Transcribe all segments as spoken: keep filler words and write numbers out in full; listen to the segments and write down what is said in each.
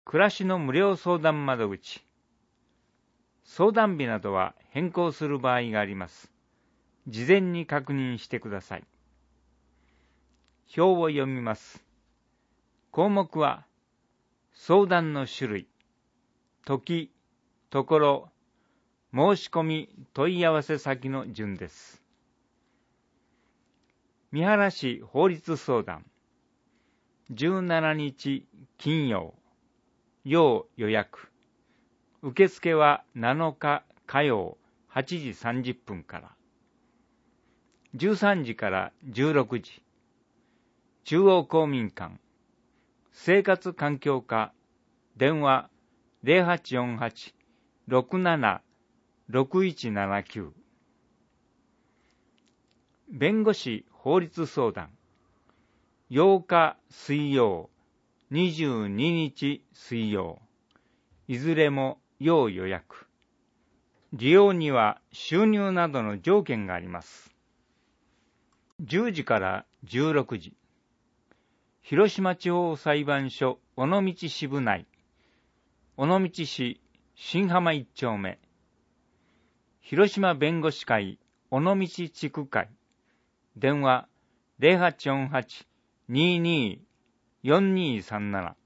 暮らしの無料相談窓口。相談日などは変更する場合があります。事前に確認してください。表を読みます。項目は、相談の種類、時、ところ、申し込み、問い合わせ先の順です。三原市法律相談、じゅうしちにち金曜、要予約。受付はなのか火曜はちじさんじゅっぷんから。じゅうさんじからじゅうろくじ。中央公民館。生活環境課。電話 ゼロはちよんはち ろくなな ろくいちななきゅう。弁護士法律相談。ようか水曜、にじゅうににち水曜。いずれも要予約。利用には収入などの条件があります。じゅうじからじゅうろくじ。広島地方裁判所尾道支部内。尾道市新浜一丁目。広島弁護士会尾道地区会。電話 ゼロはちよんはち にーにー よんにーさんなな。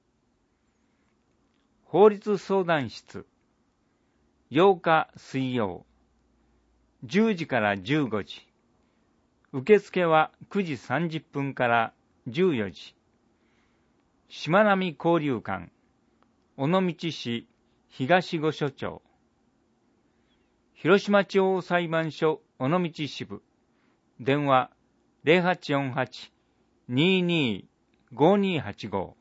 法律相談室。ようか水曜、じゅうじからじゅうごじ。受付はくじさんじゅっぷんからじゅうよじ。しまなみ交流館、尾道市東御所町。広島地方裁判所尾道支部。電話 ゼロはちよんはち にーにー ごにーはちご。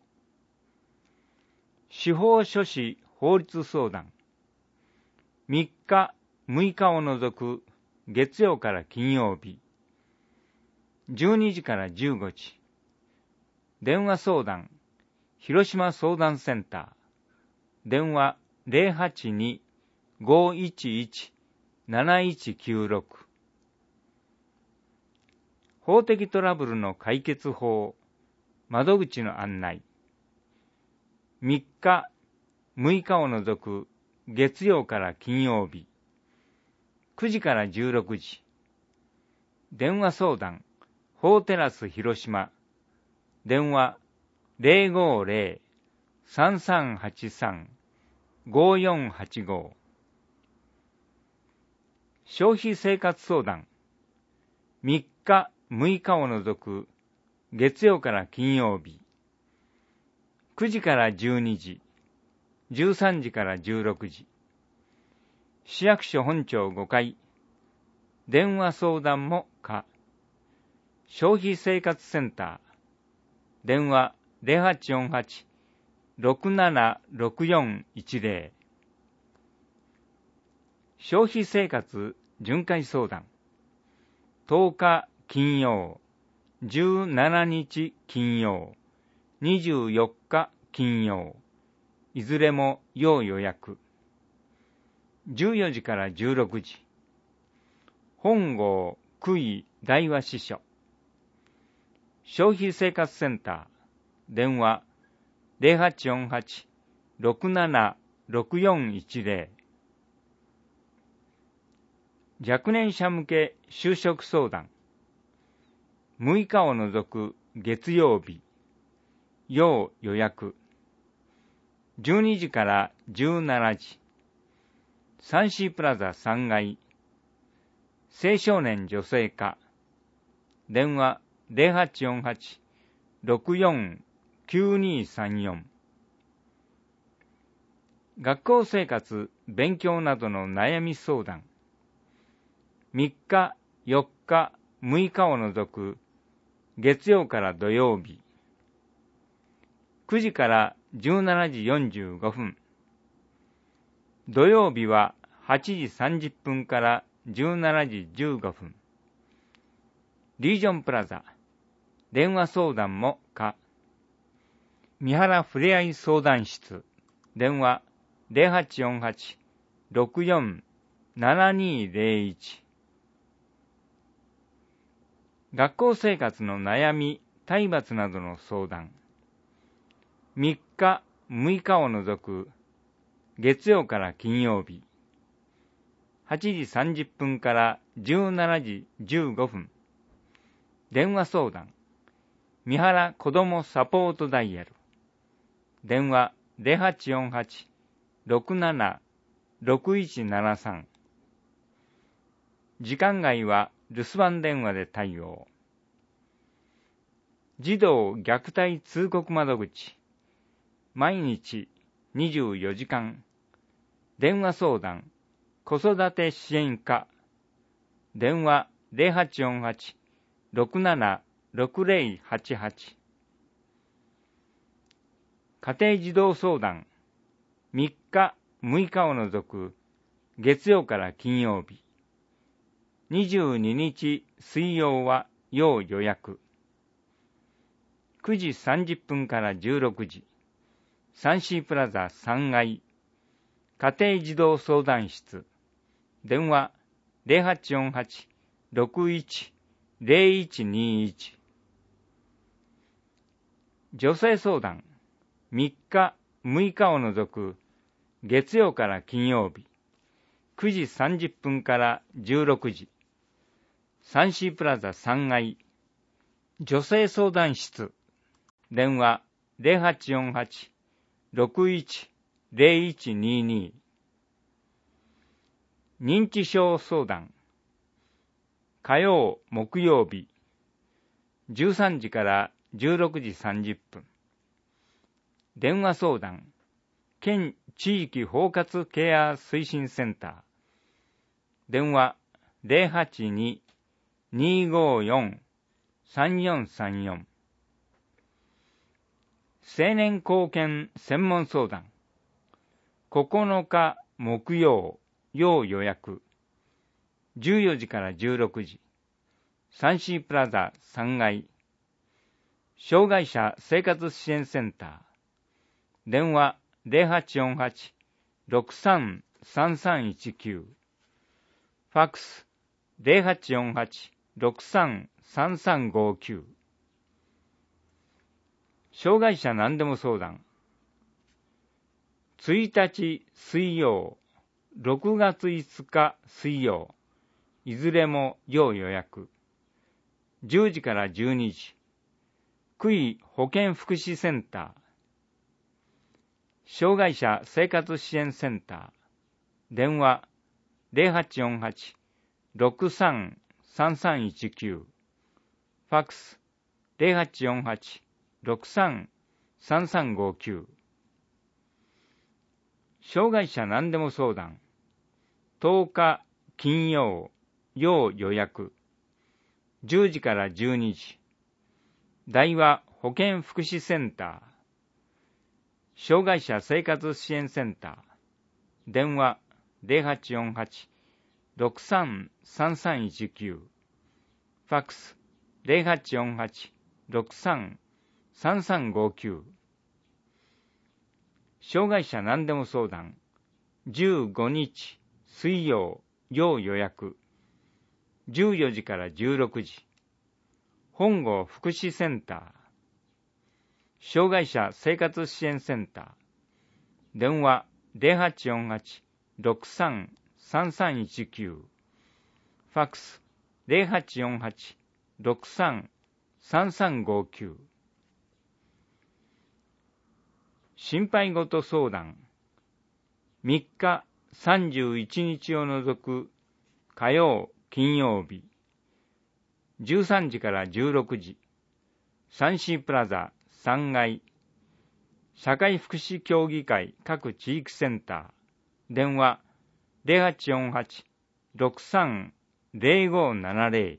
司法書士法律相談。みっか、むいかを除く月曜から金曜日。じゅうにじからじゅうごじ。電話相談。広島相談センター。電話 ゼロはちに ごいちいち なないちきゅうろく。法的トラブルの解決法。窓口の案内。みっか、むいかを除く月曜から金曜日。くじからじゅうろくじ。電話相談。法テラス広島。電話 ゼロごゼロ さんさんはちさん ごよんはちご。消費生活相談。みっか、むいかを除く月曜から金曜日。くじからじゅうにじ。じゅうさんじからじゅうろくじ。市役所本庁ごかい。電話相談も可。消費生活センター。電話 ゼロはちよんはち ろくなな ろくよんいちゼロ。消費生活巡回相談。とおか金曜、じゅうしちにち金曜、にじゅうよっか金曜。いずれも要予約。じゅうよじからじゅうろくじ。本郷区域大和支所。消費生活センター。電話 ゼロはちよんはち ろくなな ろくよんいちゼロ。若年者向け就職相談。むいかを除く月曜日。要予約。じゅうにじからじゅうしちじ。サンシープラザさんがい。青少年女性課。電話 ゼロはちよんはち ろくよん きゅうにさんよん。学校生活、勉強などの悩み相談。みっか、よっか、むいかを除く月曜から土曜日。くじからじゅうしちじよんじゅうごふん。土曜日ははちじさんじゅっぷんからじゅうしちじじゅうごふん。リージョンプラザ。電話相談も可。三原ふれあい相談室。電話 ゼロはちよんはち ろくよん ななにゼロいち。学校生活の悩み、体罰などの相談。みっか、 むいかを除く月曜から金曜日、はちじさんじゅっぷんからじゅうしちじじゅうごふん、電話相談、三原子どもサポートダイヤル、電話 ゼロはちよんはち ろくなな ろくいちななさん、時間外は留守番電話で対応。児童虐待通告窓口、毎日にじゅうよじかん、電話相談、子育て支援課、電話 ゼロはちよんはち ろくなな ろくぜろはちはち、家庭児童相談、みっか、むいかを除く月曜から金曜日、にじゅうににち水曜は要予約。くじさんじゅっぷんからじゅうろくじ、サンシープラザさんがい、家庭児童相談室、電話 ゼロはちよんはち ろくいち ゼロいちにいち。女性相談、みっか、むいかを除く月曜から金曜日、くじさんじゅっぷんからじゅうろくじ、サンシープラザさんがい、女性相談室、電話 ゼロはちよんはち ろくいち ゼロいちにに。認知症相談、火曜、木曜日、じゅうさんじからじゅうろくじさんじゅっぷん。電話相談、県地域包括ケア推進センター。電話 ゼロはちに にーごーよん さんよんさんよん。青年貢献専門相談、ここのか木曜、要予約。じゅうよじからじゅうろくじ、サンシープラザさんがい、障害者生活支援センター。電話 ゼロはちよんはち ろくさん さんさんいちきゅう。ファックス ゼロはちよんはち ろくさん さんさんごきゅう。障害者何でも相談。ついたち水曜、ろくがついつか水曜、いずれも要予約。じゅうじからじゅうにじ、区医保健福祉センター。障害者生活支援センター。電話 ゼロはちよんはち ろくさん さんさんいちきゅう。ファックス ゼロはちよんはち ろくさん さんさんごきゅう。障害者何でも相談。とおか金曜、要予約。じゅうじからじゅうにじ。大和保健福祉センター。障害者生活支援センター。電話 ゼロはちよんはち ろくさん さんさんいちきゅう。ファックス ゼロはちよんはち ろくさん さんさんごきゅう。障害者何でも相談。じゅうごにち水曜、要予約。じゅうよじからじゅうろくじ。本郷福祉センター。障害者生活支援センター。電話 ゼロはちよんはち ろくさん さんさんいちきゅう。ファックス ゼロはちよんはち ろくさん さんさんごきゅう。心配事相談。みっか、さんじゅういちにちを除く火曜、金曜日、じゅうさんじからじゅうろくじ、サンシープラザさんがい、社会福祉協議会各地域センター。電話 ゼロはちよんはち ろくさん ゼロごななゼロ。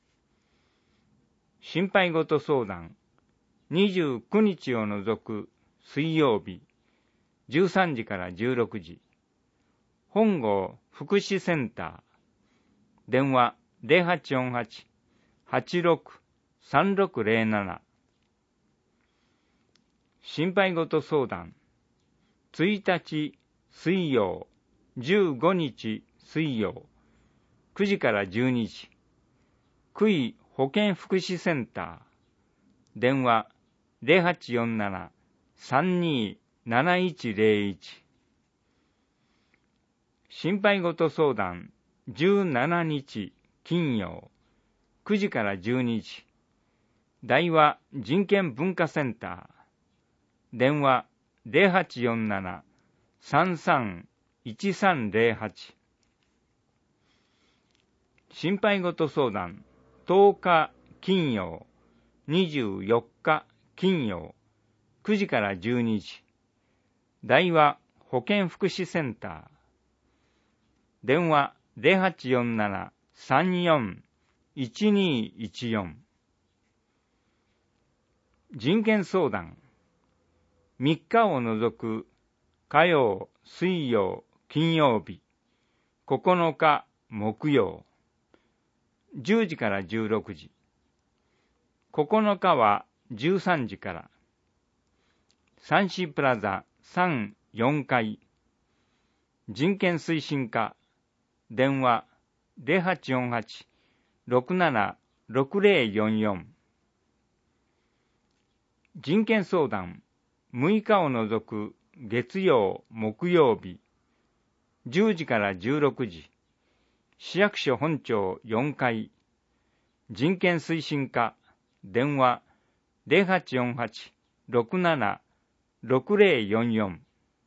心配事相談。にじゅうくにちを除く水曜日、じゅうさんじからじゅうろくじ、本郷福祉センター。電話 ゼロはちよんはち はちろく さんろくゼロなな。心配事相談。ついたち水曜、じゅうごにち水曜、くじからじゅうにじ、区医保健福祉センター。電話 ゼロはちよんなな さんになないちゼロいち。心配事相談じゅうしちにち金曜くじからじゅうにじ。大和人権文化センター。電話ゼロはちよんなな さんさん いちさんゼロはち。心配事相談とおか金曜、にじゅうよっか金曜くじからじゅうにじ。大和保健福祉センター。電話ゼロはちよんなな さんよん いちにいちよん。人権相談みっかを除く火曜、水曜、金曜日、ここのか木曜、じゅうじからじゅうろくじ。ここのかはじゅうさんじから。サンシープラザさん、よんかい。人権推進課。電話ゼロはちよんはち ろくなな ろくゼロよんよん。人権相談むいかを除く月曜、木曜日、じゅうじからじゅうろくじ。市役所本庁よんかい。人権推進課。電話ゼロはちよんはち ろくなな ろくゼロよんよん。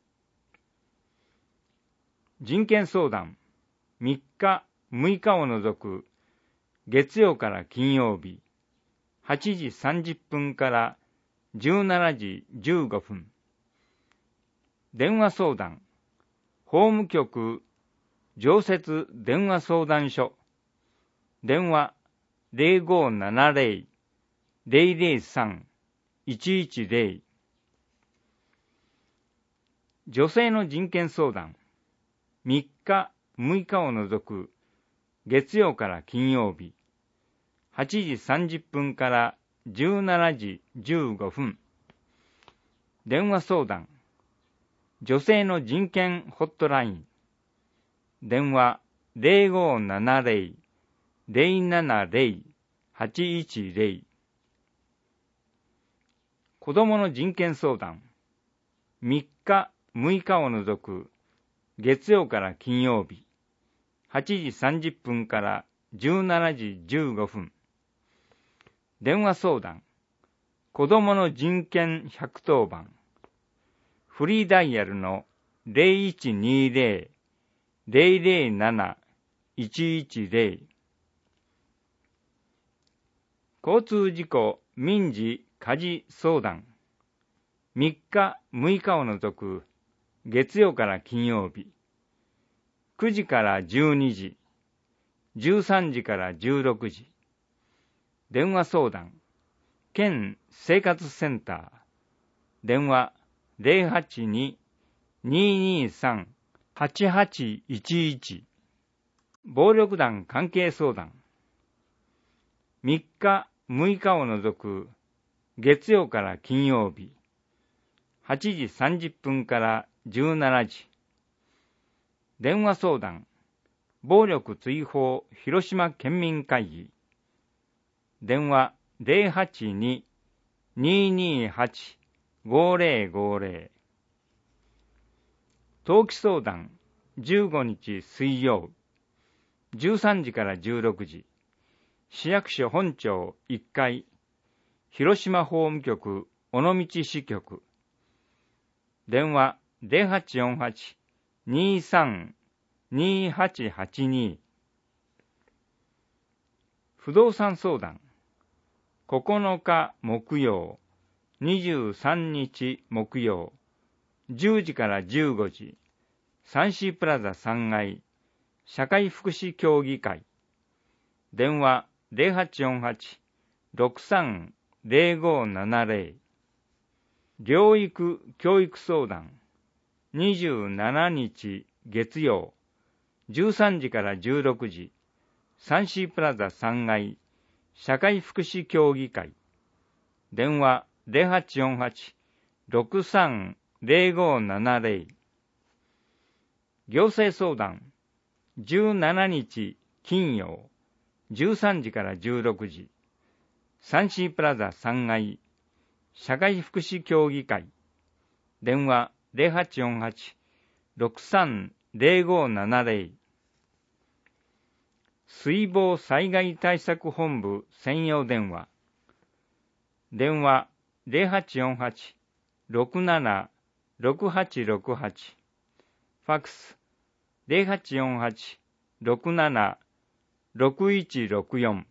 人権相談みっか、むいかを除く月曜から金曜日、はちじさんじゅっぷんからじゅうしちじじゅうごふん。電話相談法務局常設電話相談所。電話ゼロごななゼロ ゼロゼロさん いちいちゼロ。女性の人権相談みっか、むいかを除く月曜から金曜日、はちじさんじゅっぷんからじゅうしちじじゅうごふん。電話相談女性の人権ホットライン。電話ゼロごななゼロ ゼロななゼロ はちいちゼロ。子どもの人権相談みっか、むいかを除く月曜から金曜日、はちじさんじゅっぷんからじゅうしちじじゅうごふん。電話相談子どもの人権ひゃくとおばん。フリーダイヤルのゼロいちにゼロ ゼロゼロなな いちいちゼロ。交通事故民事家事相談みっか、むいかを除く月曜から金曜日、くじからじゅうにじ、じゅうさんじからじゅうろくじ。電話相談県生活センター。電話ゼロはちに にーにーさん はちはちいちいち。暴力団関係相談みっか、むいかを除く月曜から金曜日、はちじさんじゅっぷんからじゅうしちじ。電話相談暴力追放広島県民会議。電話ゼロはちに にーにーはち ごゼロごゼロ。登記相談じゅうごにち水曜じゅうさんじからじゅうろくじ。市役所本庁いっかい。広島法務局尾道支局。電話ゼロはちよんはち にーさん にーはちはちに。不動産相談ここのか木曜、にじゅうさんにち木曜、じゅうじからじゅうごじ、サンシープラザさんがい、社会福祉協議会。電話ゼロはちよんはち ろくさん ゼロごななゼロ。療育教育相談にじゅうしちにち月曜、じゅうさんじからじゅうろくじ、サンシープラザさんがい、社会福祉協議会。電話ゼロはちよんはち ろくさん ゼロごななゼロ。行政相談じゅうしちにち金曜、じゅうさんじからじゅうろくじ、サンシープラザさんがい、社会福祉協議会。 電話 ゼロはちよんはち ろくさん ゼロごななゼロ。水防災害対策本部専用電話。電話 ゼロはちよんはち ろくなな ろくはちろくはち。ファックス ゼロはちよんはち ろくなな ろくいちろくよん。